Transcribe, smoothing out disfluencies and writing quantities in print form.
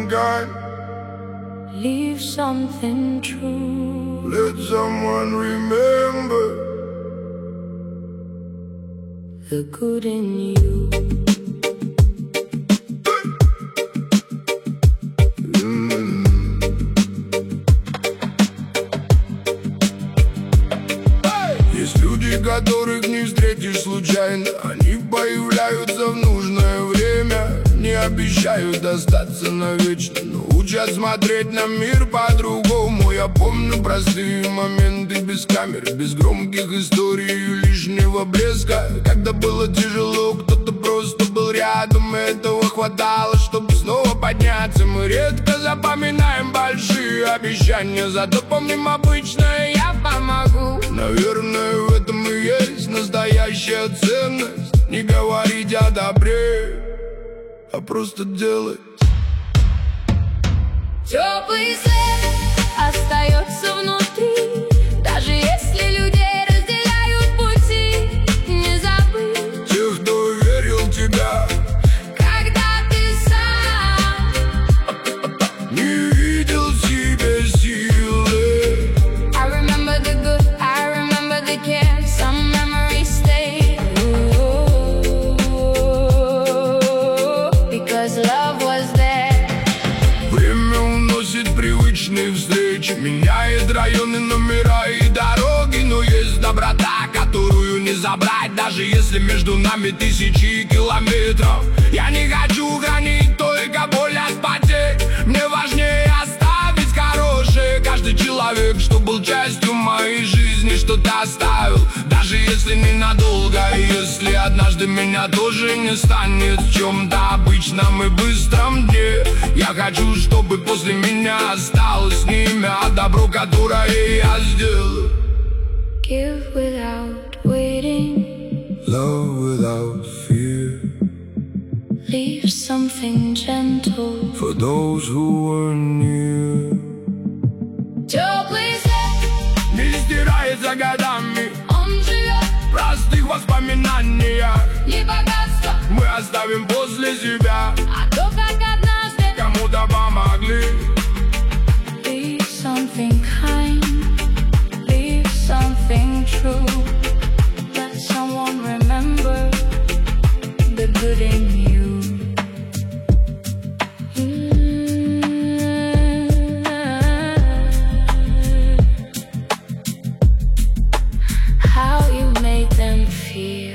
mankind. Leave something true. Let someone remember the good in you. Есть люди, которых не встретишь случайно. Они появляются в нужное время, не обещают остаться навечно, но учат смотреть на мир по-другому. Я помню простые моменты без камер, без громких историй и лишнего блеска. Когда было тяжело, кто-то просто был рядом, и этого хватало, чтобы снова подняться. Мы редко запоминаем большие обещания, зато помним обычное «я помогу». Наверное, в этом и есть настоящая ценность. Не говорить о добре, а просто делать. Теплый свет остается внутри, даже если людей разделяют пути. Не забыть тех, кто верил в тебя, когда ты сам не видел в себе силы. I remember the good, I remember the care. Some memories stay, because love was there. Время уносит привычные встречи, меняет районы, номера и дороги. Но есть доброта, которую не забрать, даже если между нами тысячи километров. Я не хочу хранить только боль от потерь, мне важнее оставить хорошее. Каждый человек, что был частью моей жизни, что-то оставил, даже если ненадолго. И если однажды меня тоже не станет в чем-то обычном и быстром дне, я хочу, чтобы после меня осталось не имя, а добро, которое я сделаю. Give without waiting, Love without fear, leave something gentle. for those who were near. Теплый свет, Не стирается годами он живет, в простых воспоминаниях. не богатство, Мы оставим после себя, а то, как однажды. кому-то помогли. Leave something kind, leave something true. Let someone remember the good in you. How you made them feel.